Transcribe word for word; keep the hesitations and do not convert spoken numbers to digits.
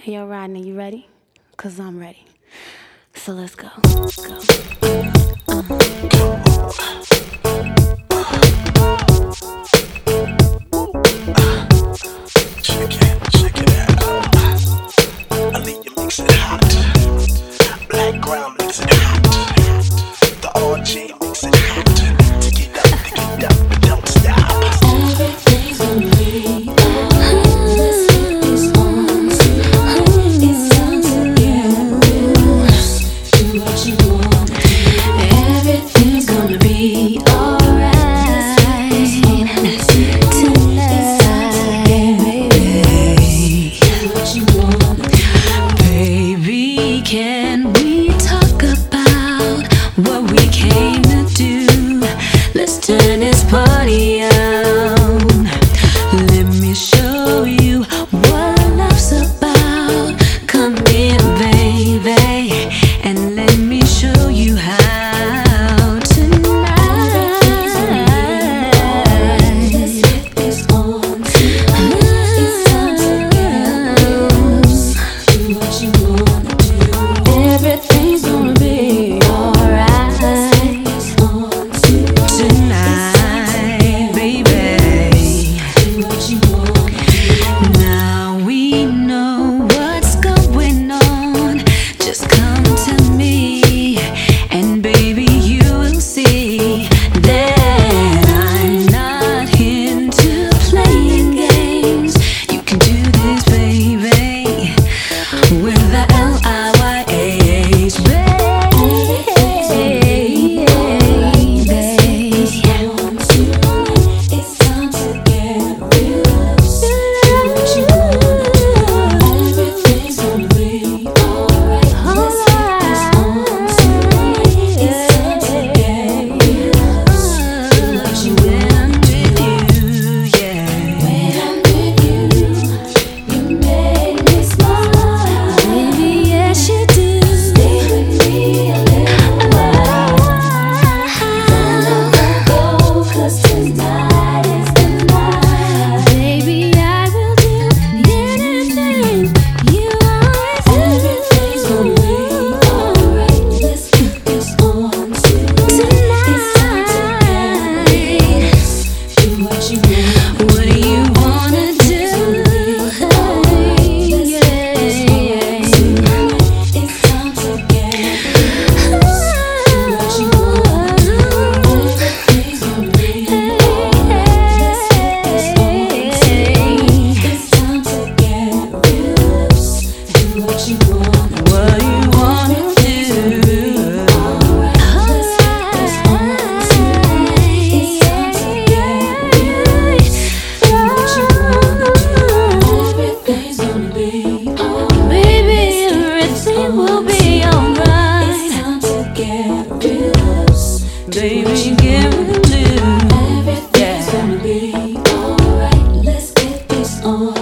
Hey, yo, Rodney, you ready? Cause I'm ready. So let's go. Let's go. Uh. Check it, check it out. I need you mix it hot. Black ground mix it hot. The R G mix it hot. Take it up, take it up, but don't stop. Everything's gonna be alright. Let's get this on tonight. It's time to get loose. Do what you want to do. Everything's gonna be alright tonight. It's time to get baby. Do what you want to do. Baby, can we talk about what we came to do? Let's turn this party on. Let me show you what love's about. Come in, baby, and let me show you how tonight. Let's get this on tonight. It's time to get loose. Do what you wanna do. Everything's gonna be alright tonight, baby. Do what you want. Now we know what's going on. Just come to me, and baby, you will see that I'm not into playing games. You can do this, baby, with the L I Y A H, baby. It's time to get real loose. Do what you wanna do. Everything's gonna be alright. Let's get this on tonight. It's time to get real loose. Do what you wanna do. When I'm with you, you make me smile. Baby, yes you do. Stay with me a little while. Don't go, 'cause tonight is the night. Baby, I will do anything you want. Everything's gonna be alright. Let's get this on tonight. It's time to get loose. Do what you want. What do you wanna do? It's time to get loose. Do what you wanna do. Everything's gonna be alright. Let's get this on tonight. It's time to get loose. Do what you wanna. What you wanna do? Alright, let's get this on tonight. It's time to get loose. Do what you wanna do. Everything's gonna be alright. Baby, everything will be alright. It's time to get loose. Baby, get loose. Everything's gonna be alright. Let's get this on.